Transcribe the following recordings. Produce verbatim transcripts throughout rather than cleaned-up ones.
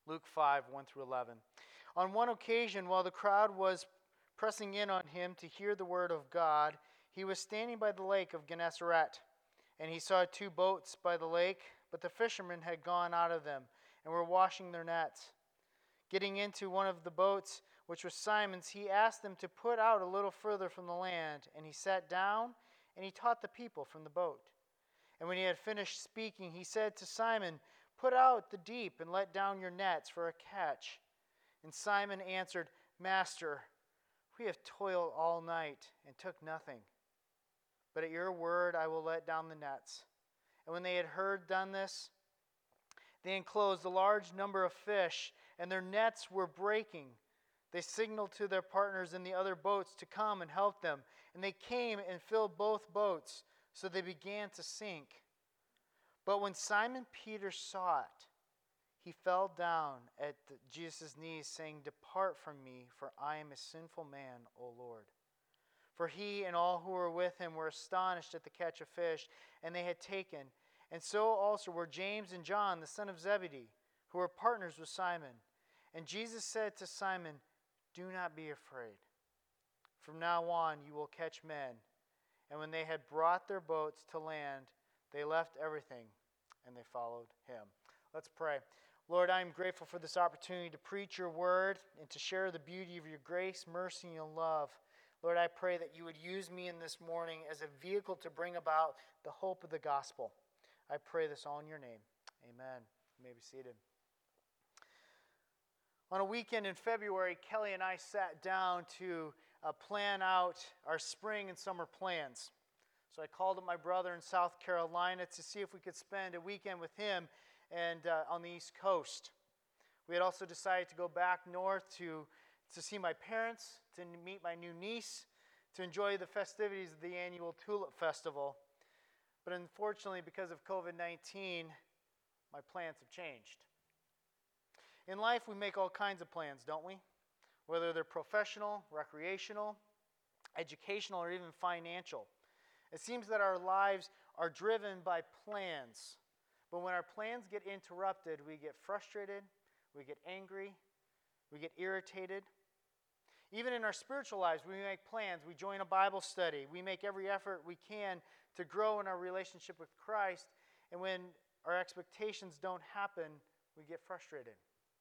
Luke five, one through eleven. On one occasion, while the crowd was pressing in on him to hear the word of God, he was standing by the lake of Gennesaret, and he saw two boats by the lake, but the fishermen had gone out of them and were washing their nets. Getting into one of the boats, which was Simon's, he asked them to put out a little further from the land, and he sat down and he taught the people from the boat. And when he had finished speaking, he said to Simon, "Put out the deep and let down your nets for a catch." And Simon answered, "Master, we have toiled all night and took nothing. But at your word I will let down the nets." And when they had heard done this, they enclosed a large number of fish, and their nets were breaking. They signaled to their partners in the other boats to come and help them. And they came and filled both boats, so they began to sink. But when Simon Peter saw it, he fell down at Jesus' knees, saying, "Depart from me, for I am a sinful man, O Lord." For he and all who were with him were astonished at the catch of fish, and they had taken. And so also were James and John, the son of Zebedee, who were partners with Simon. And Jesus said to Simon, "Do not be afraid. From now on you will catch men." And when they had brought their boats to land, they left everything and they followed him. Let's pray. Lord, I am grateful for this opportunity to preach your word and to share the beauty of your grace, mercy, and love. Lord, I pray that you would use me in this morning as a vehicle to bring about the hope of the gospel. I pray this all in your name. Amen. You may be seated. On a weekend in February, Kelly and I sat down to uh, plan out our spring and summer plans. So I called up my brother in South Carolina to see if we could spend a weekend with him and uh, on the East Coast. We had also decided to go back north to, to see my parents, to meet my new niece, to enjoy the festivities of the annual Tulip Festival. But unfortunately, because of covid nineteen, my plans have changed. In life, we make all kinds of plans, don't we? Whether they're professional, recreational, educational, or even financial. It seems that our lives are driven by plans. But when our plans get interrupted, we get frustrated, we get angry, we get irritated. Even in our spiritual lives, we make plans. We join a Bible study. We make every effort we can to grow in our relationship with Christ. And when our expectations don't happen, we get frustrated.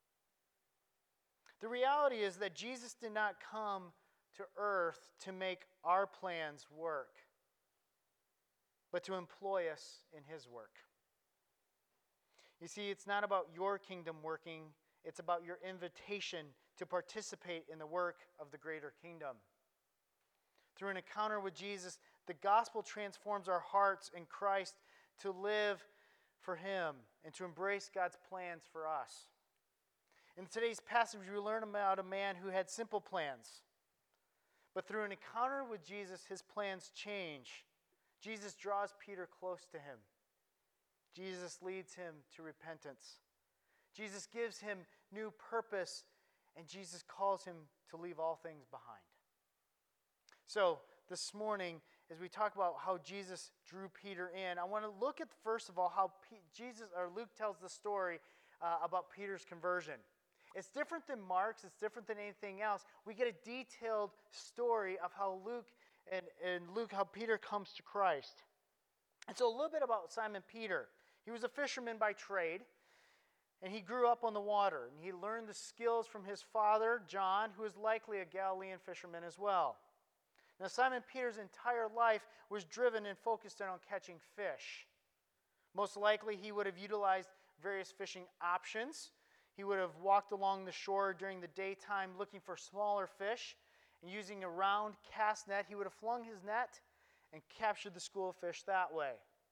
The reality is that Jesus did not come to earth to make our plans work, but to employ us in his work. You see, it's not about your kingdom working, it's about your invitation to participate in the work of the greater kingdom. Through an encounter with Jesus, the gospel transforms our hearts in Christ to live for him and to embrace God's plans for us. In today's passage, we learn about a man who had simple plans. But through an encounter with Jesus, his plans change. Jesus draws Peter close to him. Jesus leads him to repentance. Jesus gives him new purpose, and Jesus calls him to leave all things behind. So, this morning, as we talk about how Jesus drew Peter in, I want to look at, first of all, how P- Jesus or Luke tells the story uh, about Peter's conversion. It's different than Mark's, it's different than anything else. We get a detailed story of how Luke and, and Luke, how Peter comes to Christ. And so a little bit about Simon Peter. He was a fisherman by trade, and he grew up on the water. And he learned the skills from his father, John, who was likely a Galilean fisherman as well. Now, Simon Peter's entire life was driven and focused in on catching fish. Most likely, he would have utilized various fishing options. He would have walked along the shore during the daytime looking for smaller fish, and using a round cast net, he would have flung his net and captured the school of fish that way.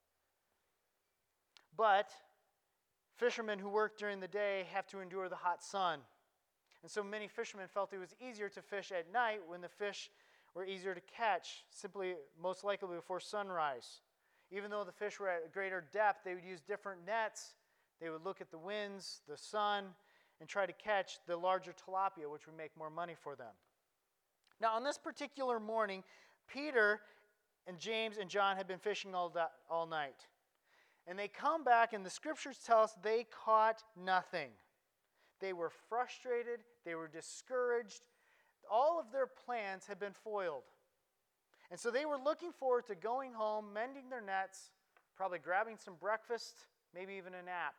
But fishermen who work during the day have to endure the hot sun. And so many fishermen felt it was easier to fish at night when the fish were easier to catch, simply most likely before sunrise. Even though the fish were at a greater depth, they would use different nets. They would look at the winds, the sun, and try to catch the larger tilapia, which would make more money for them. Now, on this particular morning, Peter and James and John had been fishing all, that, all night. And they come back, and the scriptures tell us they caught nothing. They were frustrated. They were discouraged. All of their plans had been foiled. And so they were looking forward to going home, mending their nets, probably grabbing some breakfast, maybe even a nap.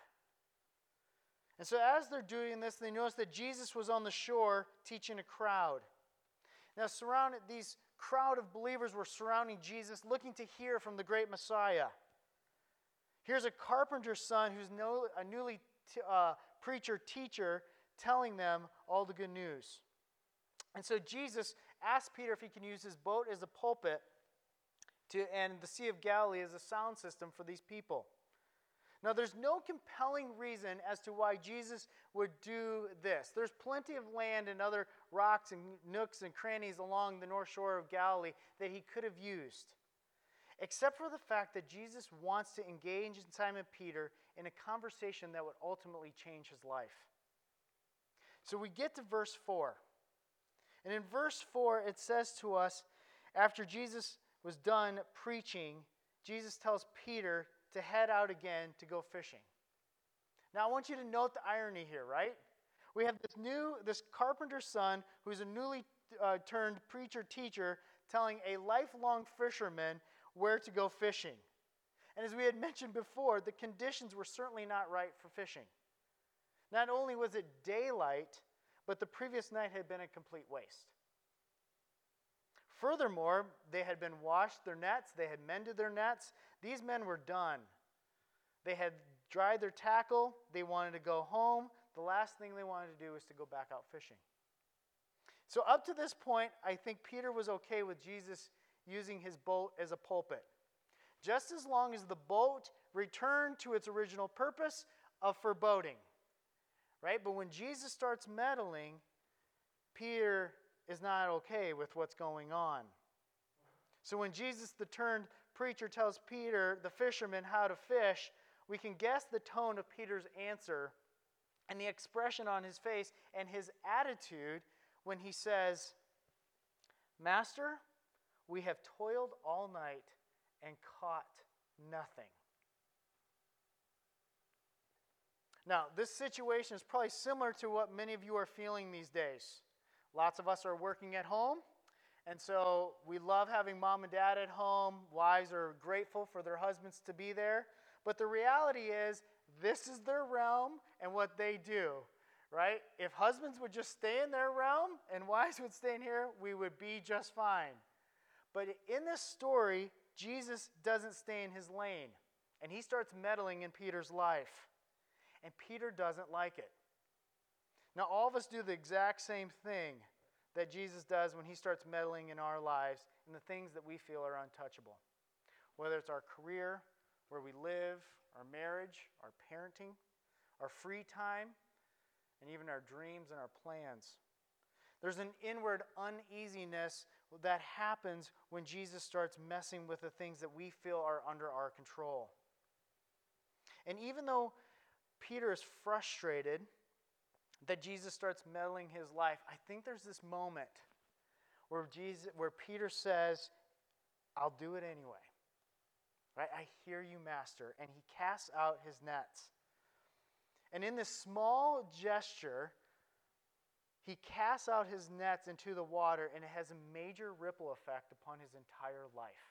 And so as they're doing this, they noticed that Jesus was on the shore teaching a crowd. Now, surrounded, these crowd of believers were surrounding Jesus, looking to hear from the great Messiah. Here's a carpenter's son who's no, a newly t- uh, preacher teacher telling them all the good news. And so Jesus asked Peter if he can use his boat as a pulpit to, and the Sea of Galilee as a sound system for these people. Now, there's no compelling reason as to why Jesus would do this. There's plenty of land and other rocks and nooks and crannies along the north shore of Galilee that he could have used, except for the fact that Jesus wants to engage Simon Peter in a conversation that would ultimately change his life. So we get to verse four. And in verse four, it says to us, after Jesus was done preaching, Jesus tells Peter to head out again to go fishing. Now, I want you to note the irony here, right? We have this new, this carpenter's son who's a newly uh, turned preacher-teacher telling a lifelong fisherman where to go fishing. And as we had mentioned before, the conditions were certainly not right for fishing. Not only was it daylight, but the previous night had been a complete waste. Furthermore, they had been washed their nets, they had mended their nets. These men were done. They had dried their tackle, they wanted to go home. The last thing they wanted to do was to go back out fishing. So up to this point, I think Peter was okay with Jesus using his boat as a pulpit. Just as long as the boat returned to its original purpose of for boating. Right? But when Jesus starts meddling, Peter is not okay with what's going on. So when Jesus, the turned preacher, tells Peter, the fisherman, how to fish, we can guess the tone of Peter's answer and the expression on his face and his attitude when he says, "Master, we have toiled all night and caught nothing." Now, this situation is probably similar to what many of you are feeling these days. Lots of us are working at home, and so we love having mom and dad at home. Wives are grateful for their husbands to be there. But the reality is, this is their realm and what they do, right? If husbands would just stay in their realm and wives would stay in here, we would be just fine. But in this story, Jesus doesn't stay in his lane, and he starts meddling in Peter's life. And Peter doesn't like it. Now, all of us do the exact same thing that Jesus does when he starts meddling in our lives and the things that we feel are untouchable. Whether it's our career, where we live, our marriage, our parenting, our free time, and even our dreams and our plans. There's an inward uneasiness that happens when Jesus starts messing with the things that we feel are under our control. And even though Peter is frustrated that Jesus starts meddling his life, I think there's this moment where Jesus, where Peter says, "I'll do it anyway." Right? "I hear you, Master." And he casts out his nets. And in this small gesture, he casts out his nets into the water, and it has a major ripple effect upon his entire life.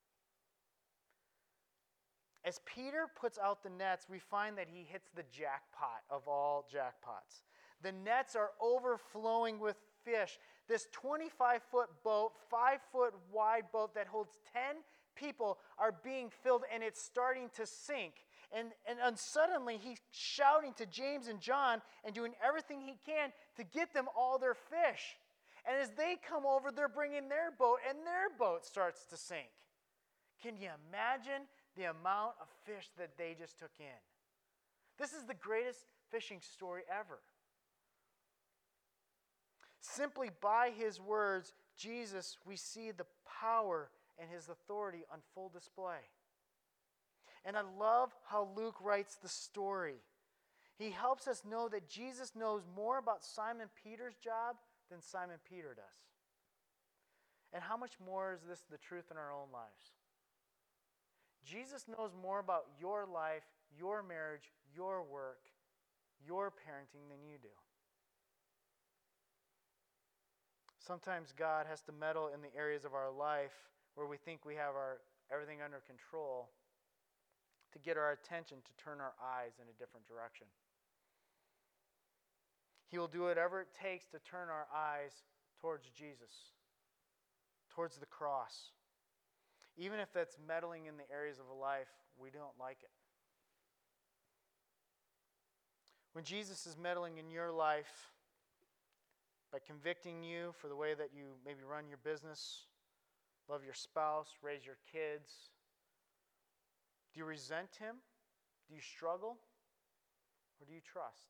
As Peter puts out the nets, we find that he hits the jackpot of all jackpots. The nets are overflowing with fish. This twenty-five foot boat, five foot wide boat that holds ten people are being filled, and it's starting to sink. And, and, and suddenly he's shouting to James and John and doing everything he can to get them all their fish. And as they come over, they're bringing their boat, and their boat starts to sink. Can you imagine the amount of fish that they just took in? This is the greatest fishing story ever. Simply by his words, Jesus, we see the power and his authority on full display. And I love how Luke writes the story. He helps us know that Jesus knows more about Simon Peter's job than Simon Peter does. And how much more is this the truth in our own lives? Jesus knows more about your life, your marriage, your work, your parenting than you do. Sometimes God has to meddle in the areas of our life where we think we have our everything under control to get our attention, to turn our eyes in a different direction. He will do whatever it takes to turn our eyes towards Jesus, towards the cross. Even if that's meddling in the areas of a life we don't like it. When Jesus is meddling in your life by convicting you for the way that you maybe run your business, love your spouse, raise your kids, do you resent him? Do you struggle? Or do you trust?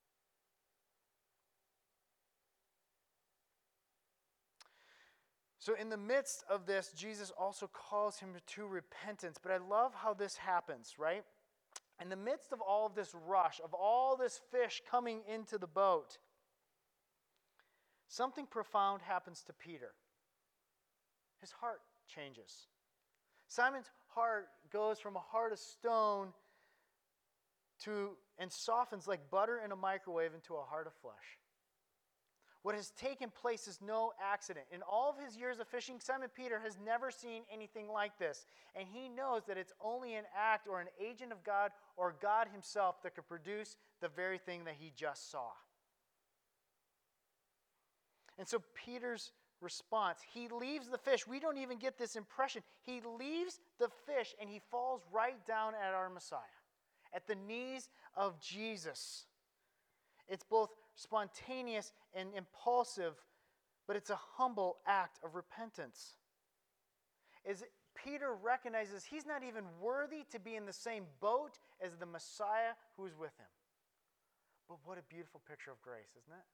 So in the midst of this, Jesus also calls him to repentance. But I love how this happens, right? In the midst of all of this rush, of all this fish coming into the boat, something profound happens to Peter. His heart changes. Simon's heart goes from a heart of stone to and softens like butter in a microwave into a heart of flesh. What has taken place is no accident. In all of his years of fishing, Simon Peter has never seen anything like this. And he knows that it's only an act or an agent of God or God himself that could produce the very thing that he just saw. And so Peter's response, he leaves the fish. We don't even get this impression. He leaves the fish and he falls right down at our Messiah, at the knees of Jesus. It's both spontaneous and impulsive, but it's a humble act of repentance. As Peter recognizes he's not even worthy to be in the same boat as the Messiah who is with him. But what a beautiful picture of grace, isn't it?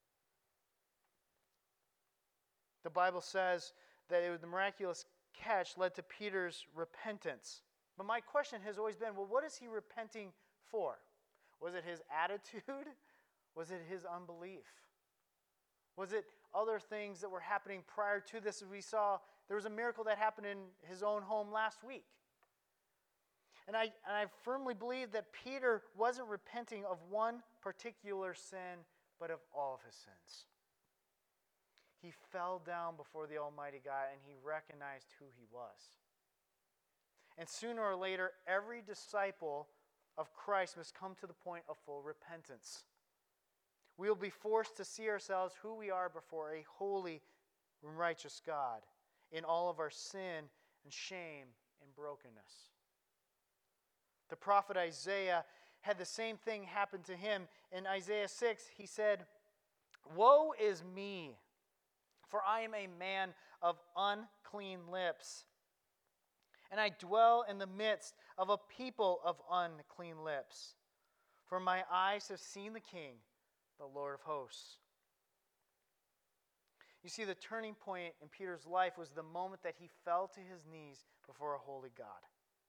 The Bible says that it was the miraculous catch led to Peter's repentance. But my question has always been, well, what is he repenting for? Was it his attitude? Was it his unbelief? Was it other things that were happening prior to this? We saw there was a miracle that happened in his own home last week. And I, and I firmly believe that Peter wasn't repenting of one particular sin, but of all of his sins. He fell down before the Almighty God and he recognized who he was. And sooner or later, every disciple of Christ must come to the point of full repentance. We will be forced to see ourselves who we are before a holy and righteous God in all of our sin and shame and brokenness. The prophet Isaiah had the same thing happen to him. In Isaiah six, he said, "Woe is me, for I am a man of unclean lips, and I dwell in the midst of a people of unclean lips. For my eyes have seen the King, the Lord of hosts." You see, the turning point in Peter's life was the moment that he fell to his knees before a holy God.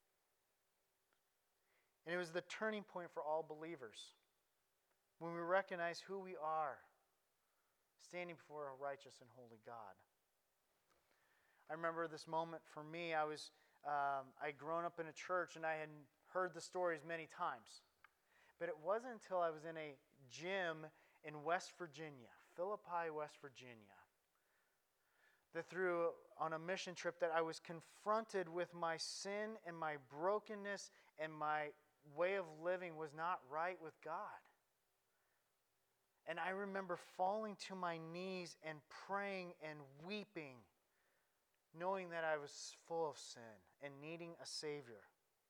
And it was the turning point for all believers. When we recognize who we are, standing before a righteous and holy God. I remember this moment for me. I was, um, I'd grown up in a church and I had heard the stories many times. But it wasn't until I was in a gym in West Virginia, Philippi, West Virginia, that through on a mission trip that I was confronted with my sin and my brokenness, and my way of living was not right with God. And I remember falling to my knees and praying and weeping, knowing that I was full of sin and needing a Savior.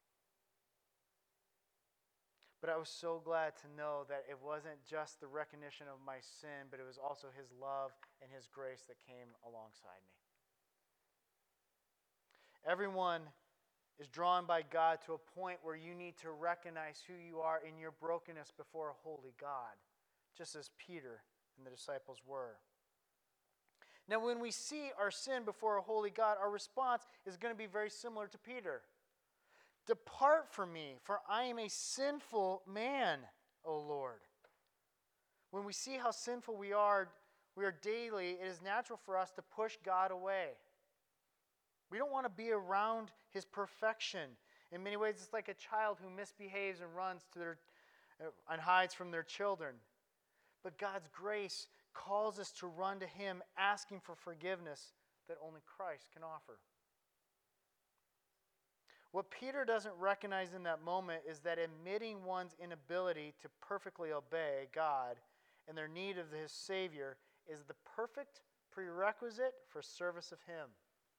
But I was so glad to know that it wasn't just the recognition of my sin, but it was also His love and His grace that came alongside me. Everyone is drawn by God to a point where you need to recognize who you are in your brokenness before a holy God, just as Peter and the disciples were. Now, when we see our sin before a holy God, our response is going to be very similar to Peter. "Depart from me, for I am a sinful man, O Lord." When we see how sinful we are, we are daily, it is natural for us to push God away. We don't want to be around His perfection. In many ways, it's like a child who misbehaves and runs to their and hides from their children. But God's grace calls us to run to Him, asking for forgiveness that only Christ can offer. What Peter doesn't recognize in that moment is that admitting one's inability to perfectly obey God and their need of His Savior is the perfect prerequisite for service of Him.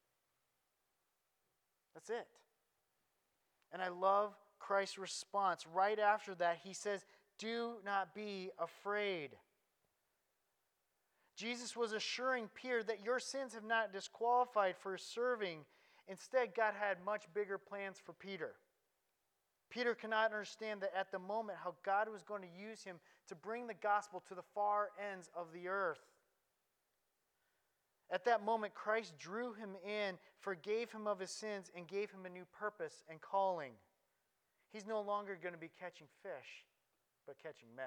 That's it. And I love Christ's response. Right after that, He says, "Do not be afraid." Jesus was assuring Peter that your sins have not disqualified for serving. Instead, God had much bigger plans for Peter. Peter cannot understand that at the moment how God was going to use him to bring the gospel to the far ends of the earth. At that moment, Christ drew him in, forgave him of his sins, and gave him a new purpose and calling. He's no longer going to be catching fish, but catching men.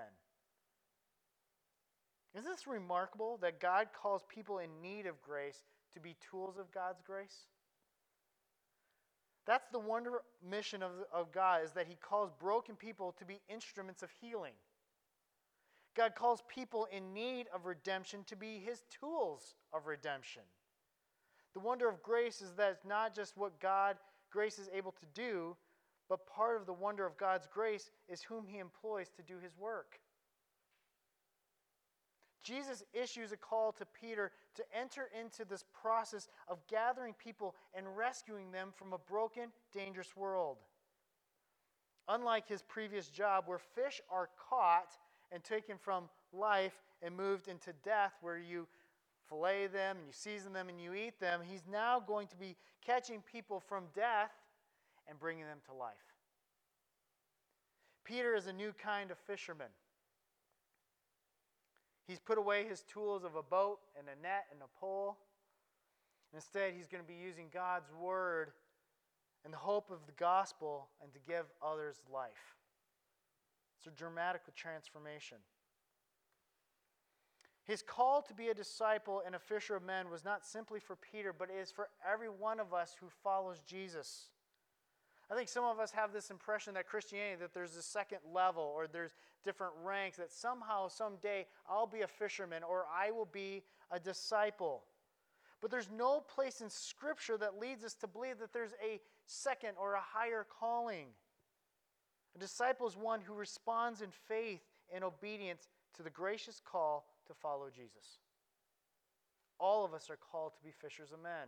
Isn't this remarkable that God calls people in need of grace to be tools of God's grace? That's the wonder mission of, of God, is that He calls broken people to be instruments of healing. God calls people in need of redemption to be His tools of redemption. The wonder of grace is that it's not just what God, grace is able to do, but part of the wonder of God's grace is whom He employs to do His work. Jesus issues a call to Peter to enter into this process of gathering people and rescuing them from a broken, dangerous world. Unlike his previous job, where fish are caught and taken from life and moved into death, where you fillet them and you season them and you eat them, he's now going to be catching people from death and bringing them to life. Peter is a new kind of fisherman. He's put away his tools of a boat and a net and a pole. Instead, he's going to be using God's word and the hope of the gospel and to give others life. It's a dramatic transformation. His call to be a disciple and a fisher of men was not simply for Peter, but it is for every one of us who follows Jesus. I think some of us have this impression that Christianity, that there's a second level or there's different ranks, that somehow, someday, I'll be a fisherman or I will be a disciple. But there's no place in Scripture that leads us to believe that there's a second or a higher calling. A disciple is one who responds in faith and obedience to the gracious call to follow Jesus. All of us are called to be fishers of men.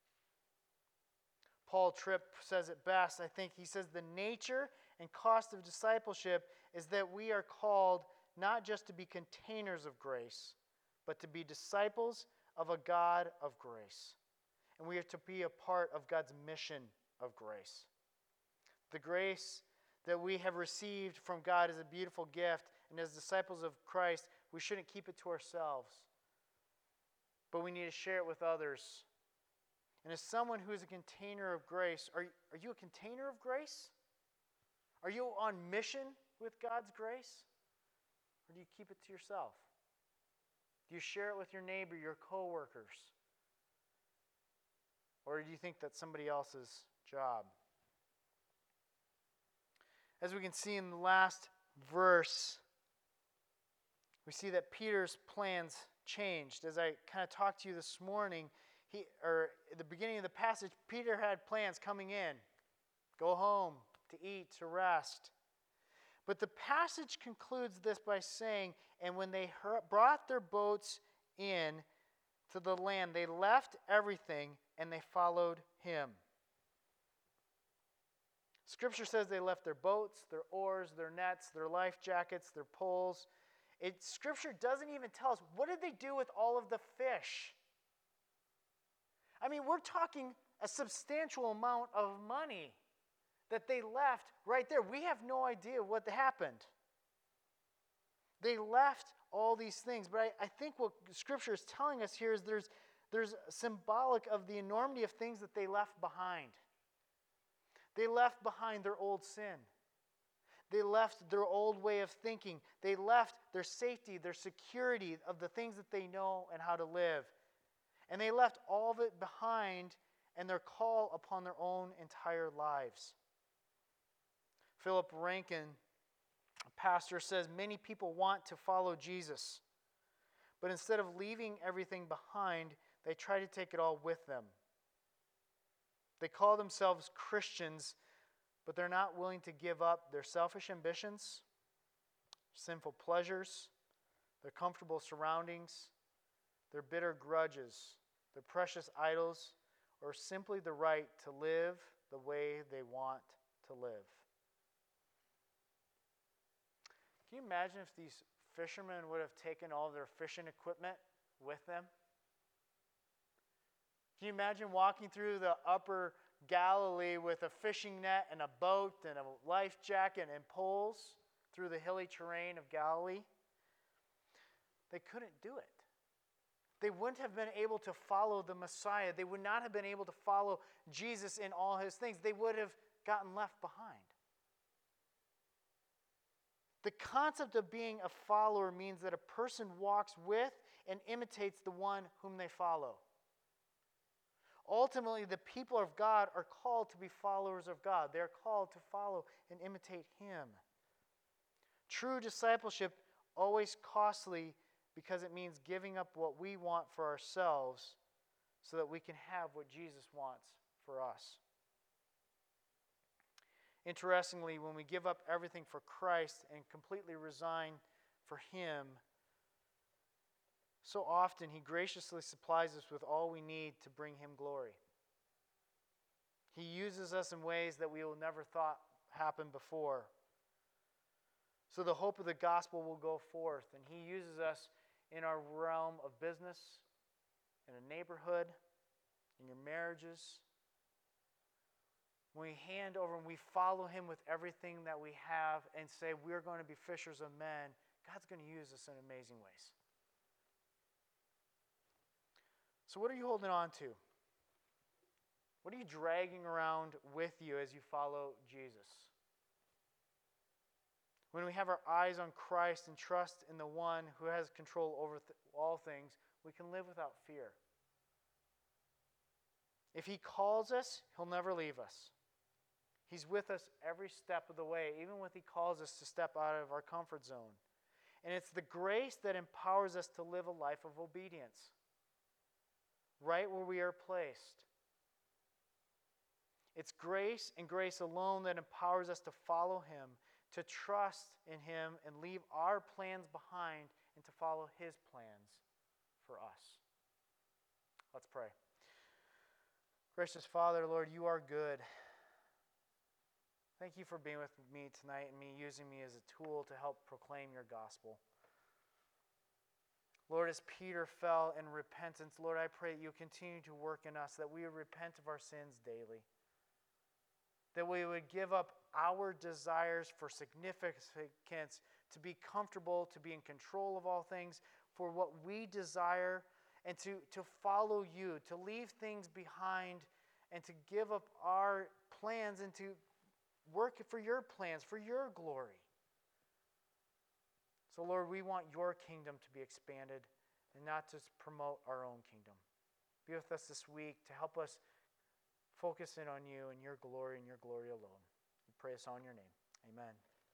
Paul Tripp says it best, I think. He says, the nature and cost of discipleship is that we are called not just to be containers of grace, but to be disciples of a God of grace. And we are to be a part of God's mission of grace. The grace that we have received from God is a beautiful gift, and as disciples of Christ, we shouldn't keep it to ourselves, but we need to share it with others. And as someone who is a container of grace, are, are you a container of grace? Are you on mission with God's grace? Or do you keep it to yourself? Do you share it with your neighbor, your coworkers? Or do you think that's somebody else's job? As we can see in the last verse, we see that Peter's plans changed. As I kind of talked to you this morning, He, or at the beginning of the passage, Peter had plans coming in. Go home, to eat, to rest. But the passage concludes this by saying, and when they her- brought their boats in to the land, they left everything and they followed him. Scripture says they left their boats, their oars, their nets, their life jackets, their poles. It, Scripture doesn't even tell us, what did they do with all of the fish? I mean, we're talking a substantial amount of money that they left right there. We have no idea what happened. They left all these things, but I, I think what Scripture is telling us here is there's, there's symbolic of the enormity of things that they left behind. They left behind their old sin. They left their old way of thinking. They left their safety, their security of the things that they know and how to live. And they left all of it behind and their call upon their own entire lives. Philip Rankin A pastor says many people want to follow Jesus, but instead of leaving everything behind, they try to take it all with them. They call themselves Christians, but they're not willing to give up their selfish ambitions, sinful pleasures, their comfortable surroundings, their bitter grudges, their precious idols, or simply the right to live the way they want to live. Can you imagine if these fishermen would have taken all their fishing equipment with them? Can you imagine walking through the upper Galilee with a fishing net and a boat and a life jacket and poles through the hilly terrain of Galilee? They couldn't do it. They wouldn't have been able to follow the Messiah. They would not have been able to follow Jesus in all his things. They would have gotten left behind. The concept of being a follower means that a person walks with and imitates the one whom they follow. Ultimately, the people of God are called to be followers of God. They are called to follow and imitate him. True discipleship, always costly, because it means giving up what we want for ourselves so that we can have what Jesus wants for us. Interestingly, when we give up everything for Christ and completely resign for him, so often he graciously supplies us with all we need to bring him glory. He uses us in ways that we will never thought happened before. So the hope of the gospel will go forth, and he uses us in our realm of business, in a neighborhood, in your marriages. When we hand over and we follow him with everything that we have and say we're going to be fishers of men, God's going to use us in amazing ways. So what are you holding on to? What are you dragging around with you as you follow Jesus? When we have our eyes on Christ and trust in the one who has control over th- all things, we can live without fear. If he calls us, he'll never leave us. He's with us every step of the way, even when he calls us to step out of our comfort zone. And it's the grace that empowers us to live a life of obedience, right where we are placed. It's grace and grace alone that empowers us to follow him, to trust in him and leave our plans behind and to follow his plans for us. Let's pray. Gracious Father, Lord, you are good. Thank you for being with me tonight and me using me as a tool to help proclaim your gospel. Lord, as Peter fell in repentance, Lord, I pray that you continue to work in us, that we would repent of our sins daily, that we would give up our desires for significance, to be comfortable, to be in control of all things, for what we desire, and to, to follow you, to leave things behind, and to give up our plans and to work for your plans, for your glory. So, Lord, we want your kingdom to be expanded and not just promote our own kingdom. Be with us this week to help us focus in on you and your glory and your glory alone. We pray this all in your name. Amen.